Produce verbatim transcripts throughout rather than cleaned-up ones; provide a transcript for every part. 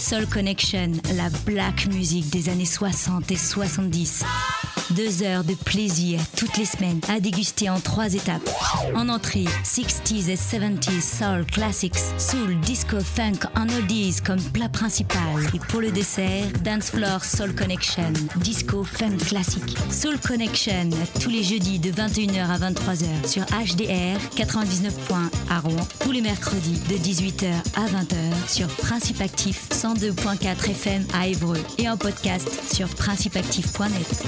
Soul Connection, la black music des années soixante et soixante-dix. Deux heures de plaisir toutes les semaines à déguster en trois étapes. En entrée, sixties et seventies soul classics, soul, disco, funk en oldies comme plat principal. Et pour le dessert, dance floor Soul Connection, disco, funk classique. Soul Connection, tous les jeudis de vingt et une heures à vingt-trois heures sur H D R quatre-vingt-dix-neuf point un à Rouen. Tous les mercredis de dix-huit heures à vingt heures sur Principe Actif cent deux point quatre F M à Évreux et en podcast sur principe actif point net.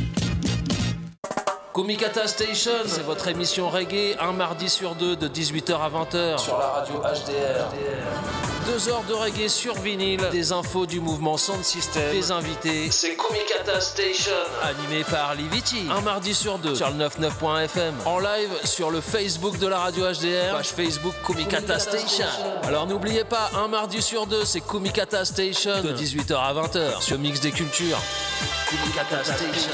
Kumikata Station, c'est votre émission reggae, un mardi sur deux de dix-huit heures à vingt heures sur la radio H D R. Deux heures de reggae sur vinyle, des infos du mouvement Sound System, des invités. C'est Kumikata Station, animé par Liviti, un mardi sur deux sur le quatre-vingt-dix-neuf point F M. En live sur le Facebook de la radio H D R, page Facebook Kumikata Station. Alors n'oubliez pas, un mardi sur deux, c'est Kumikata Station de dix-huit heures à vingt heures sur Mix des Cultures. Kumikata Station.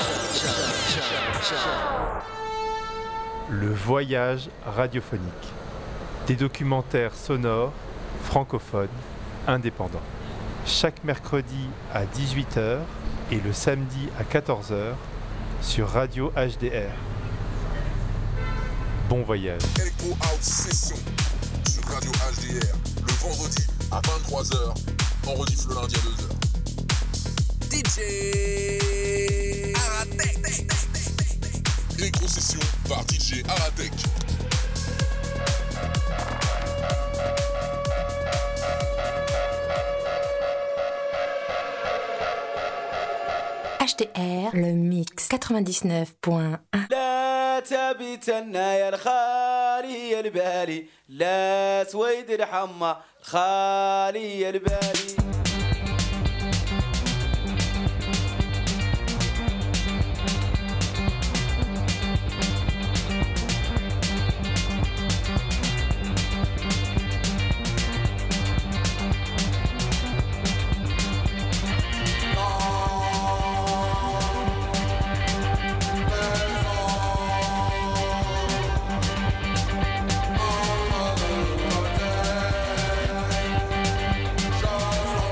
Le voyage radiophonique. Des documentaires sonores, francophones, indépendants. Chaque mercredi à dix-huit heures et le samedi à quatorze heures sur Radio H D R. Bon voyage. Echo Out Session sur Radio H D R le vendredi à vingt-trois heures, on rediff le lundi à deux heures. D J Aratek. Éco-session par D J Aratek. H D R, le mix quatre-vingt-dix-neuf point un. لا تبتنا يا الخالي يا البالي لا سويد الحمى الخالي يا البالي. Just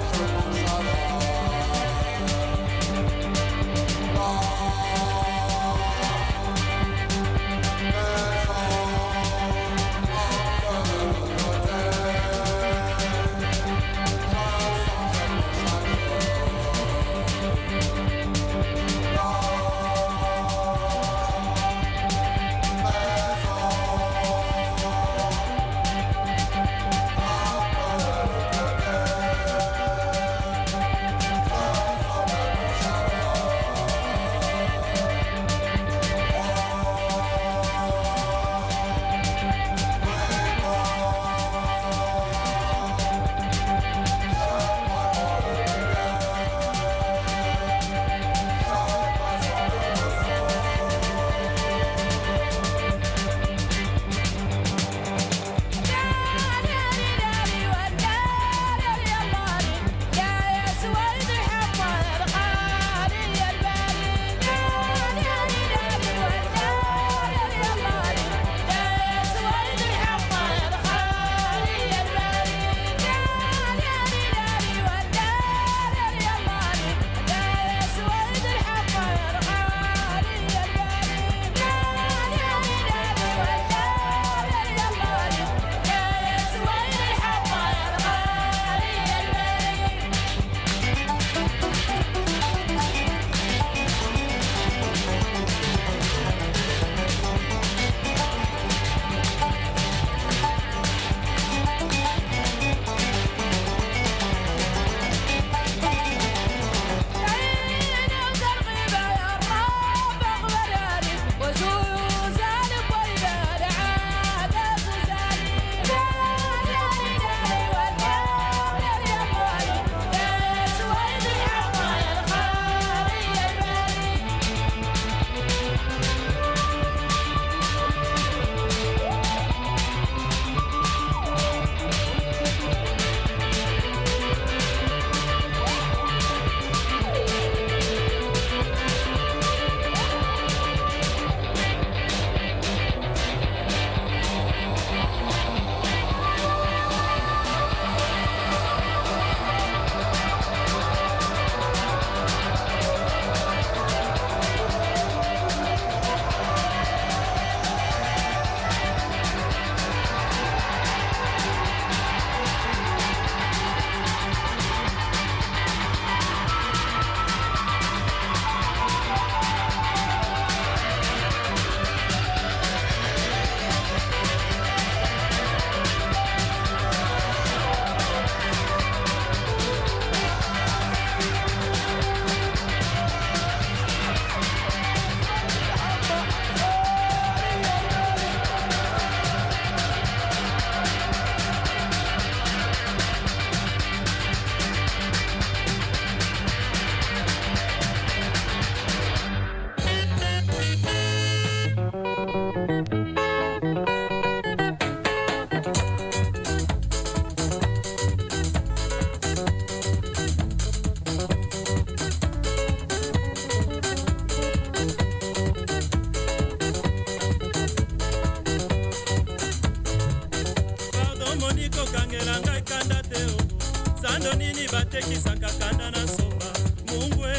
batekisaka kanda na somba mungwe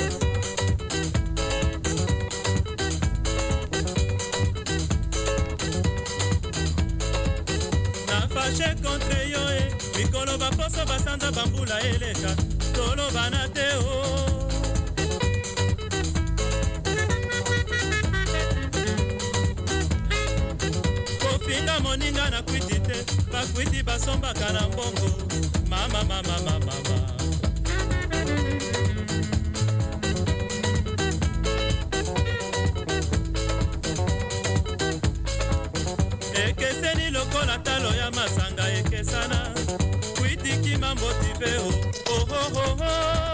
nafashe contre yo e mikolo baposo basanza bambula eleka toloba na te o kofinga moninga na kwiti te bakwiti basombaka na mbongo mama mama mama mama ekeseni lokola talo ya masanga ekesana kwitiki mambotive o oh oh oh oh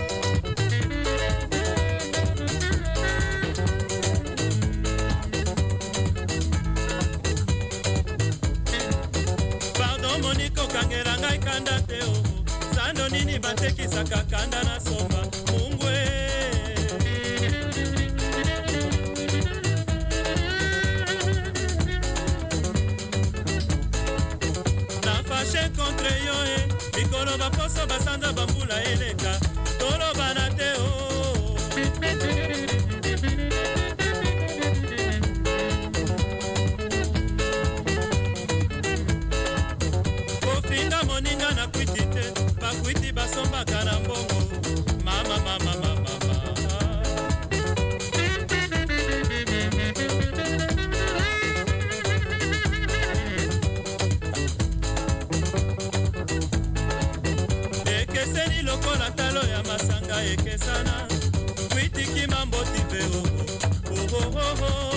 kangela ngai kanda te o sando nini batekisaka kanda na somba mungwe nafashe contre yo e mikolo baposo basanda bambula eleka toloba na te o moninga na kwiti te bakwiti basombaka na mbongo mama mama mama mama ekeseni lokola talo ya masanga ekesana kwitiki mambotive o oh oh oh oh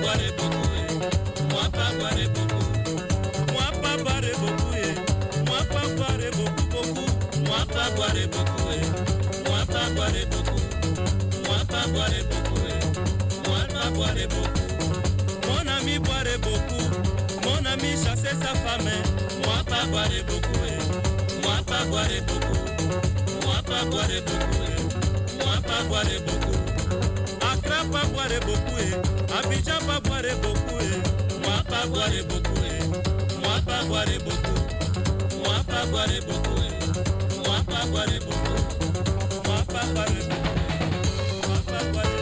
boire beaucoup, eh. Moi pas boire beaucoup. Moi pas boire beaucoup, eh. Moi pas boire beaucoup, beaucoup. Moi pas boire beaucoup, eh. Moi pas boire beaucoup. Moi pas boire beaucoup, eh. Moi pas boire beaucoup. Mon ami boire beaucoup. Mon ami chasser sa femme, eh. Moi pas boire beaucoup, eh. Moi pas boire beaucoup. Moi pas boire beaucoup, eh. Moi pas boire beaucoup. Accra pas boire beaucoup, eh. Abidjan pas boire beaucoup, eh. Moi pas boire beaucoup, eh. Moi pas boire beaucoup. Moi pas boire beaucoup, eh. Moi pas boire beaucoup. Moi pas boire beaucoup. Moi pas boire beaucoup.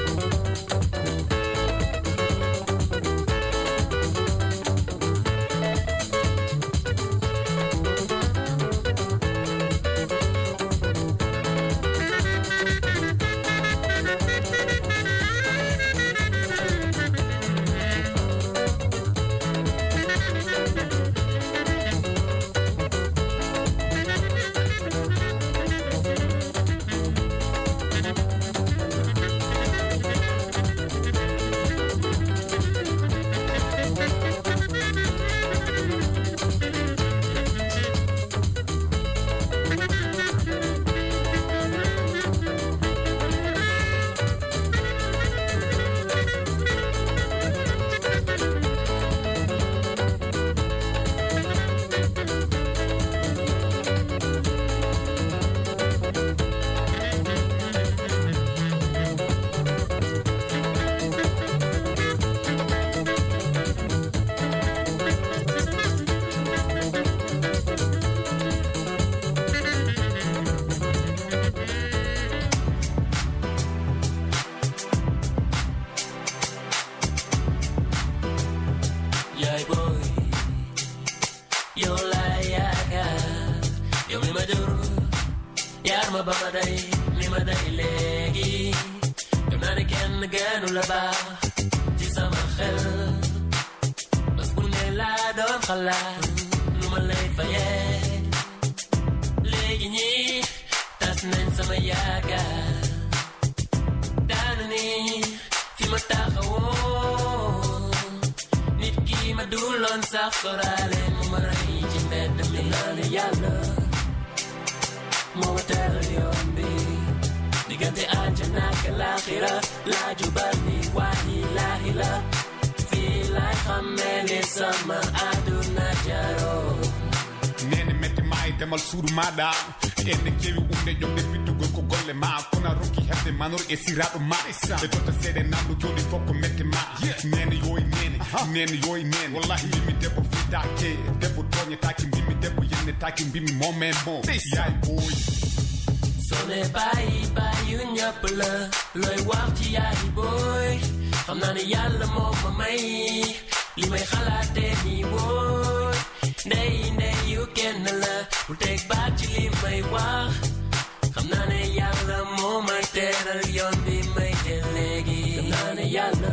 Manor e siraɗo ma ɓe tota seeɗe namɗo joni fof ko mette ma nene yo e nene nene yo e nene wallahi mbimi debbo fitake debbo toñetaki mbimi debbo yennetaki mbimi momen mo yaay boy sone bayi bayu ñëpp la looy wax ci yaay boy xam naa ne yàlla moo ma may li may xalaate ni boy ndey ndey yu kenn la bul teg baat ci li may wax xam naa ne yàlla moo ma teral yoon bi may jël léegi xam naa ne yàlla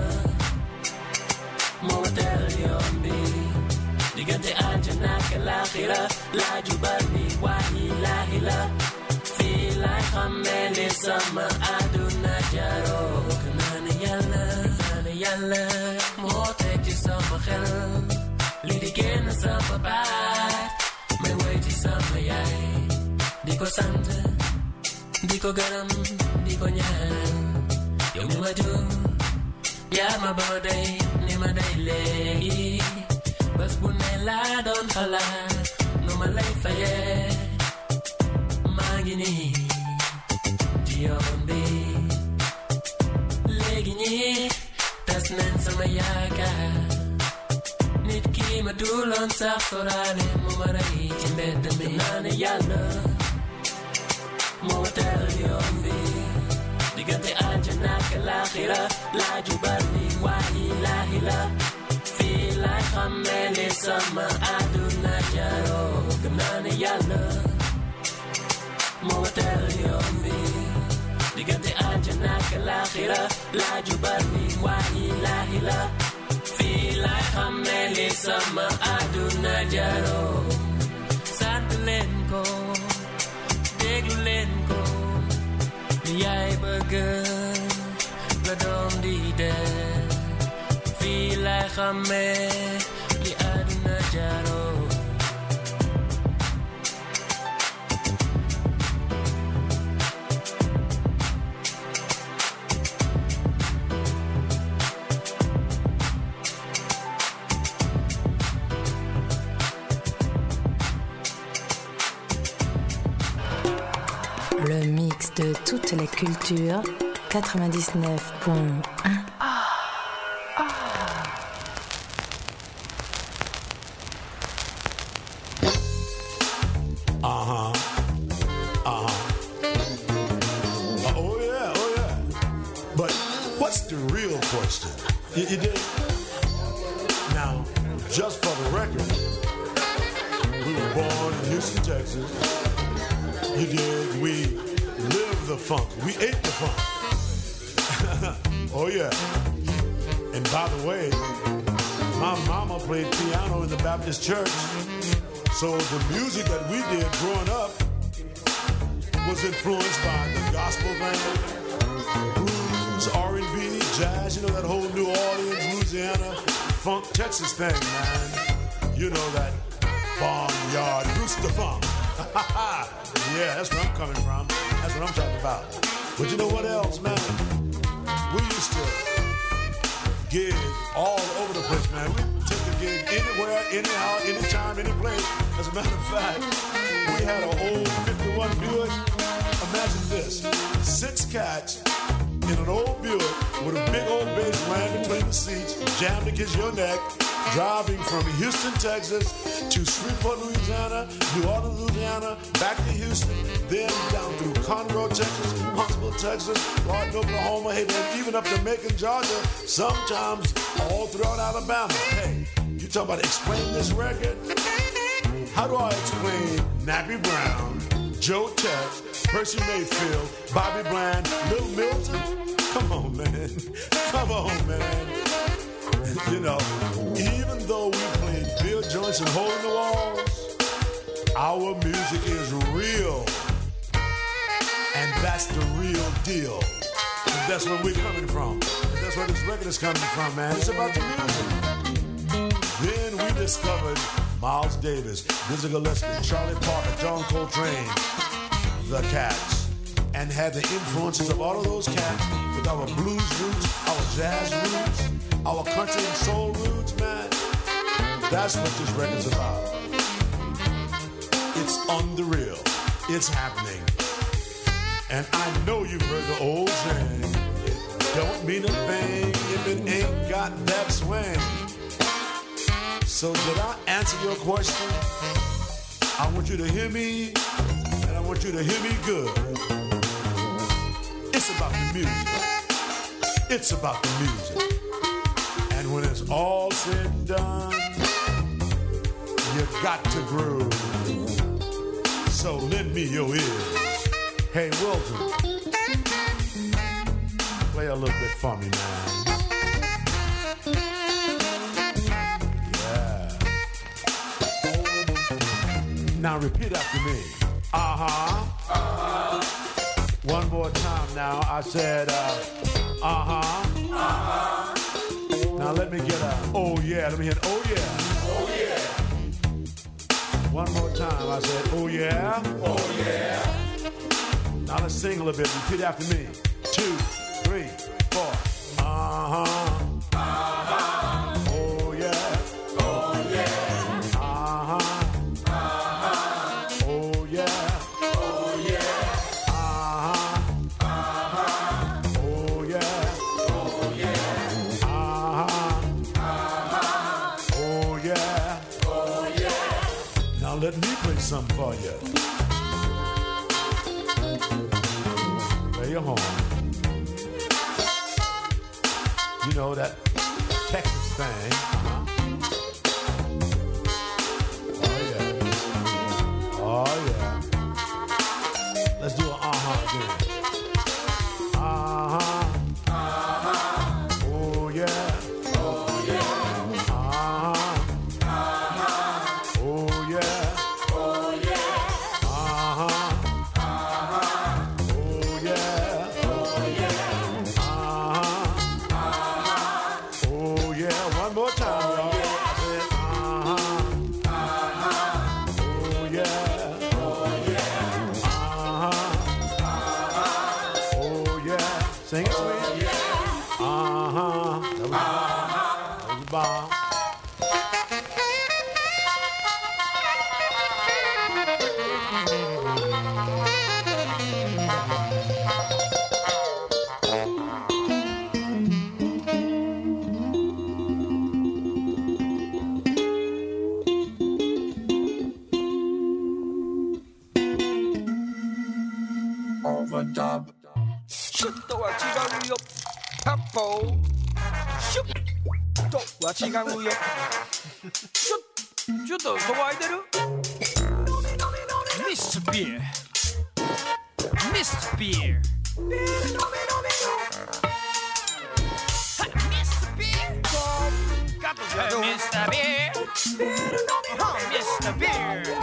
moo ma teral yoon bi diggante àjjana ak laaxira laa jubal ni waayi laahi la fii laay xamee li sama àdduna jaroo xam naa ne yàlla xam naa ne yàlla moo teg ci sama xel li di génn sama baat may woy ci sama yaay di ko sant di ko gërëm di ko ñaan yow mi ma jur yaa ma ba day ni ma day léegi bés bu ne laa doon xalaat nu ma lay fayee maa ngi nii ci yoon bi léegi ñii tas nañ sama yaakaar nit ki ma duloon sax soraale mu ma rey ci mbedd mi naa ne yàlla moo teral yoon bi diggante àjjana ak laaxira laa jubal ni waayi laahi la fii laay xamee li sama àdduna jaroo gëm naa ne yàlla moo teral yoon bi diggante àjjana ak laaxira laa jubal ni waayi laahi la fii laay xamee li sama àdduna jaroo sant leen ko déglu leen ko yaay bëgg la doom di def xàmmee li àdduna jaaroo. Le mix de toutes les cultures, quatre-vingt-dix-neuf point un. Uh-huh. Uh-huh. Uh, oh yeah, oh yeah. But what's the real question? You, you did? Now, just for the record, we were born in Houston, Texas. You did. We live the funk. We ate the funk. Oh yeah. And by the way, my mama played piano in the Baptist church. So the music that we did growing up was influenced by the gospel thing, blues, R and B, jazz, you know, that whole New Orleans, Louisiana, funk, Texas thing, man. You know that barnyard rooster funk. Yeah, that's where I'm coming from. That's what I'm talking about. But you know what else, man? We used to gig all over the place, man. We took a gig anywhere, anyhow, anytime, any place. As a matter of fact, we had an old fifty-one Buick. Imagine this. Six cats in an old Buick with a big old bass laying between the seats, jammed against your neck, driving from Houston, Texas to Shreveport, Louisiana, New Orleans, Louisiana, back to Houston, then down through Conroe, Texas, Huntsville, Texas, Lawton, Oklahoma, hey, then even up to Macon, Georgia, sometimes all throughout Alabama. Hey, you talk about explaining this record? How do I explain Nappy Brown, Joe Tex, Percy Mayfield, Bobby Bland, Little Milton? Come on, man. Come on, man. You know, even though we played Bill joints and hole in the walls, our music is real. And that's the real deal. And that's where we're coming from. And that's where this record is coming from, man. It's about the music. Then we discovered Miles Davis, Dizzy Gillespie, Charlie Parker, John Coltrane, the Cats, and had the influences of all of those cats with our blues roots, our jazz roots, our country and soul roots, man. That's what this record's about. It's on the real. It's happening. And I know you've heard the old saying, it don't mean a thing if it ain't got that swing. So did I answer your question? I want you to hear me, and I want you to hear me good. It's about the music. It's about the music. And when it's all said and done, you got to groove. So lend me your ears. Hey, Wilton, play a little bit for me, man. Yeah. Now repeat after me. Uh-huh. Uh-huh. One more time now. I said, uh, uh-huh. Uh-huh. Now let me get a, oh yeah. Let me hit, oh yeah. Oh yeah. One more time. I said, oh yeah. Oh yeah. Now let's sing a little bit. Repeat after me. Two, three, four. Uh-huh. Uh-huh. Oh yeah. Oh yeah. Uh-huh. Uh-huh. Oh yeah. Oh yeah. Uh-huh. Uh-huh. Oh yeah. Oh yeah. Uh-huh. Uh-huh. Oh yeah. Oh yeah. Now let me play something for you. Play your horn. You know that Texas thing. Uh-huh. Oh yeah. Oh yeah. Let's do an uh-huh again. Uh-huh. Uh-huh. Oh yeah. Oh yeah. Uh-huh. Uh-huh. Oh yeah. Oh yeah. Uh-huh. One more time, y'all. I said, uh-huh. Uh-huh. Oh, yeah. Oh, yeah. Uh-huh. Uh-huh. Oh, yeah. Sing it, sweet. Yeah. Uh-huh. That was, uh-huh. That was a bomb. Overdub. シュッとは違うよ。八方。シュッとは違うよ。シュッ。ちょっと騒いでる？ミスタービー。ミスタービー。ミスタービー。カットじゃ。ミスタービー。ミスタービー。ミスタービー。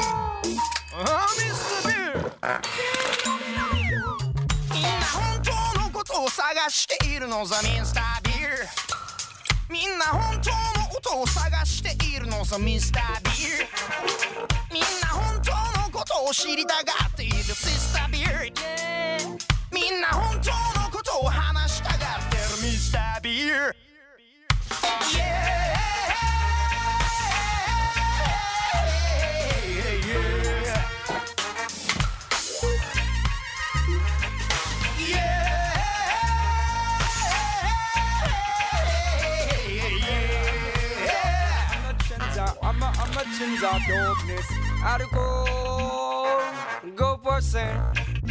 みんな本当のことを探しているのさミスタービー。みんな本当の音を探しているのさミスタービー。みんな本当のことを知りたがっているシスタービー。みんな本当のことを話したがってるミスタービー。I'ma change our darkness. Alcohol, go percent.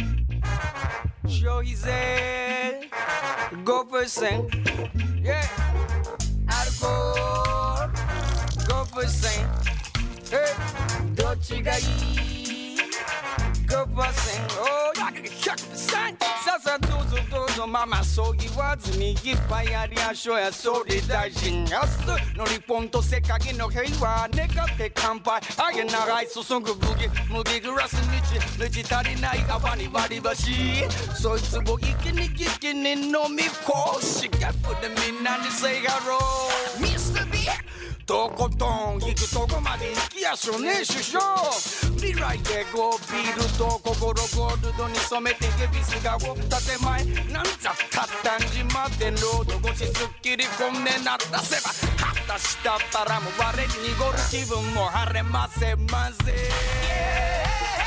Show his head, go percent. Yeah, alcohol, go percent. Hey, どっちがいい ?go percent. Oh, yeah, ひゃくパーセント. さあさあどうぞどうぞママそう言わずにいっぱいやりましょうや総理大臣やすの日本と世界の平和願って乾杯あげ長い注ぐ麦麦グラスにちぬち足りない泡に割り箸そいつを一気に一気に飲みこしゲップでみんなにsay helloミスター Bとことん行くとこまで行きやしょね首相未来でゴービールと心ゴールドに染めてゲビスがを建前なんざたったんじまでロード越しすっきり本音なったせば果たしたったらも我に濁る気分も晴れませませ、yeah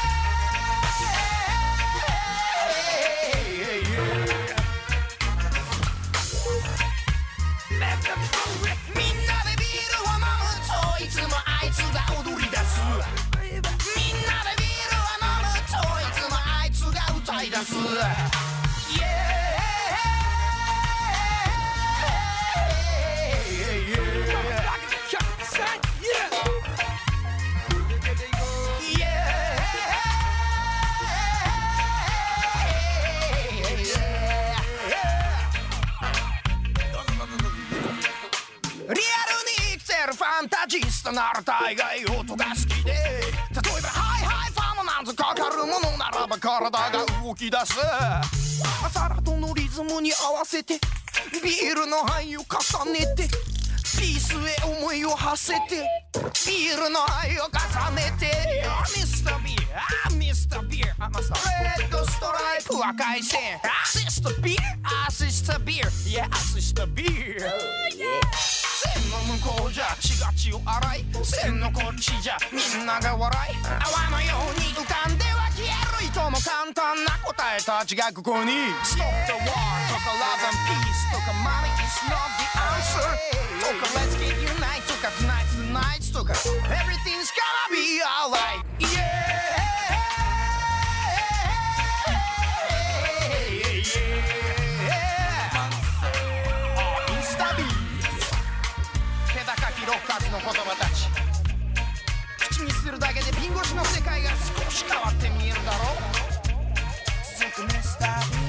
いつもあいつが踊り出すみんなでビールを飲むといつもあいつが歌い出す ファンタジストなら大概音が好きで例えばハイハイファンのなんぞかかるものならば体が動き出すサラトのリズムに合わせてビールの灰を重ねてピースへ思いを馳せてビールの灰を重ねてミスタービーあミスタービーあマスターレッドストライプ赤い線アシスタビーアシスタビーいやアシスタビー線の向こうじゃ血が血を洗い線のこっちじゃみんなが笑い泡のように浮かんでは消えるいとも簡単な答えたちがここに Stop the war とか Love and Peace とか Money is not the answer とか Let's get unite とか Tonight's the night とか Everything's gonna be alright Yeahロッカーズの言葉たち口にするだけでピン越しの世界が少し変わって見えるだろう続くミスター